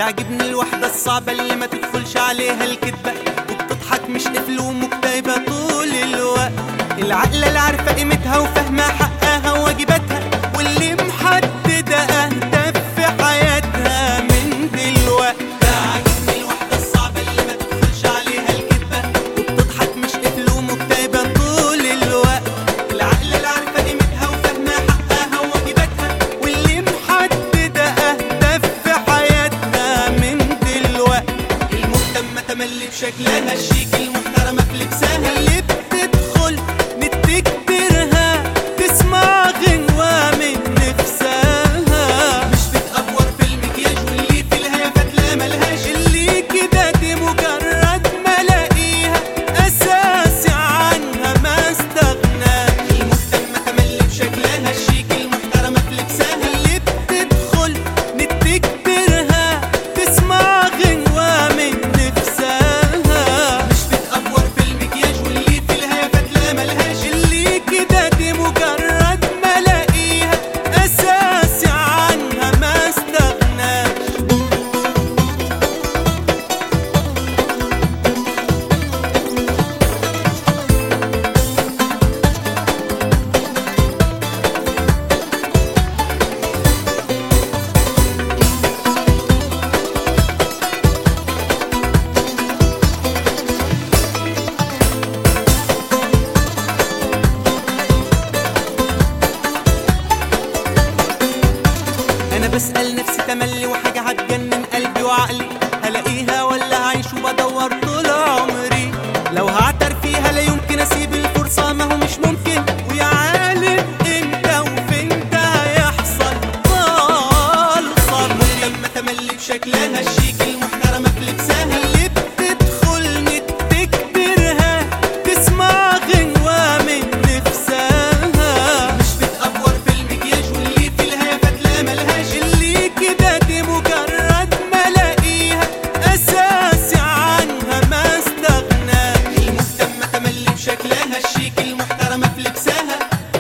تعجبني الوحدة الصعبة اللي ما تدخلش عليها الكدبة، وبتضحك مش قفل ومكتئبة طول الوقت. العقلة اللي عارفة قيمتها وفاهمة حقها وواجباتها، واللي محددة أهداف في حياتها من دلوقتي. تعجبني الوحدة الصعبة اللي ما تدخلش عليها الكدبة، وبتضحك مش قفل ومكتئبة طول الوقت. العقلة اللي عارفة قيمتها وفاهمة حقها وواجباتها، واللي محددة أهداف في حياتها من دلوقتي. المهتمة تملي بشكلها الشيك، المحترمة في لبسها، اللي بتدخل نتكترها تسمع غنوة من نفسها. مش بتأفور في المكياج واللي في الهيافات لا ملهاش، اللي كده دي مجرد ملاقيها أساسي عنها ما استغناش. المهتمة تملي بشكلها الشيك، المحترمة في لبسها، اللي بتدخل نتكترها تسمع غنوة من نفسها. مش بتأفور في المكياج واللي في الهيافات لا ملهاش، اللي كده دي مجرد ملاقيها أساسي عنها ما استغناش. أنا بسأل نفسي تملي وحاجة هتجنن قلبي وعقلي، هلاقيها ولا هعيش وبدور طول عمري؟ لو هعتر فيها لا يمكن أسيب الفرصة، ما هو مش ممكن، ويا عالم إمتى وفين ده هيحصل. طال صبري لما تملي بشكلها الشيك، المحترمة في لبسها، اللي بتدخل نتكترها تسمع غنوة من نفسها. مش بتأفور في المكياج واللي في الهيافات لا ملهاش، اللي كده دي مجرد ملاقيها أساسي عنها ما استغناش. المهتمة تملي بشكلها الشيك، المحترمة في لبسها،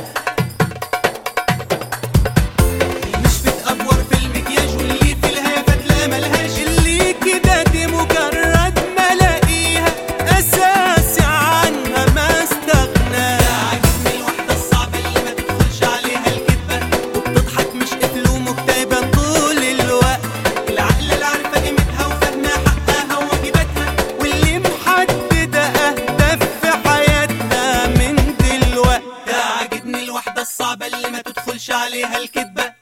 مش بتأفور في المكياج واللي في الهيافات لا ملهاش، اللي كده دي مجرد ملاقيها أساسي عنها ما استغناش. تعجبني الوحدة الصعبة اللي ما تدخلش عليها الكدبة، وبتضحك مش قفل ومكتئبة طول الوقت. العقلة اللي عارفة قيمتها وفاهمة حقها وواجباتها، واللي محددة أهداف في حياتها من دلوقتي. تعجبني الوحدة الصعبة اللي ما تدخلش عليها الكدبة،